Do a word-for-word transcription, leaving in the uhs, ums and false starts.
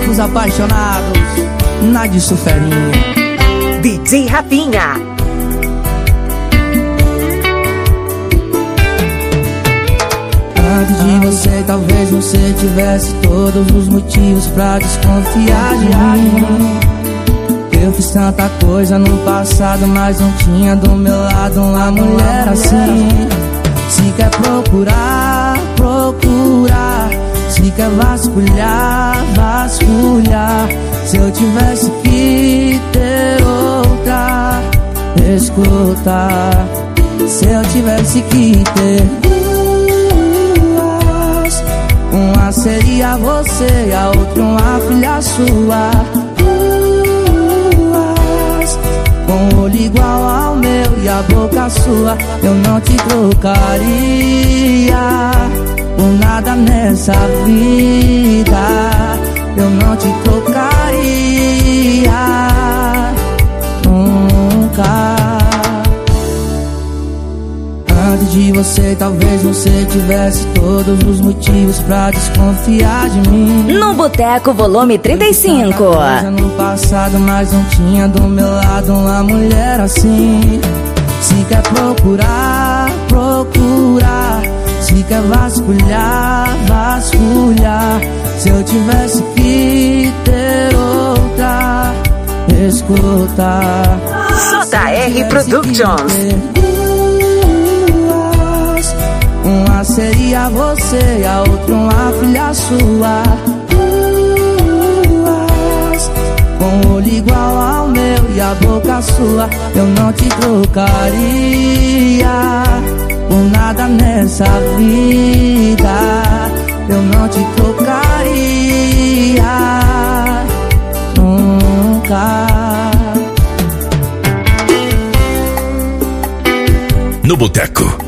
dos apaixonados, na de Suferinha. D J Rafinha. Antes de você, talvez você tivesse todos os motivos pra desconfiar de mim. Eu fiz tanta coisa no passado, mas não tinha do meu lado uma mulher assim. Se quer procurar, procurar. Se quer vasculhar, vasculhar. Se eu tivesse que ter outra, escuta. Se eu tivesse que ter duas, uma seria você, a outra uma filha sua. Duas, com o olho igual ao meu e a boca sua. Eu não te trocaria por nada nessa vida. Eu não te trocaria nunca. Antes de você, talvez você tivesse todos os motivos pra desconfiar de mim. No Boteco Volume trinta e cinco. No passado, mas não tinha do meu lado uma mulher assim. Se quer procurar, procurar. Se quer vasculhar, vasculhar. Se eu tivesse que ter outra, escuta. J R Productions. Duas, uma seria você, a outra uma filha sua. Duas, com o olho igual ao meu e a boca sua. Eu não te trocaria por nada nessa vida. Eu não te trocaria nunca. No Boteco.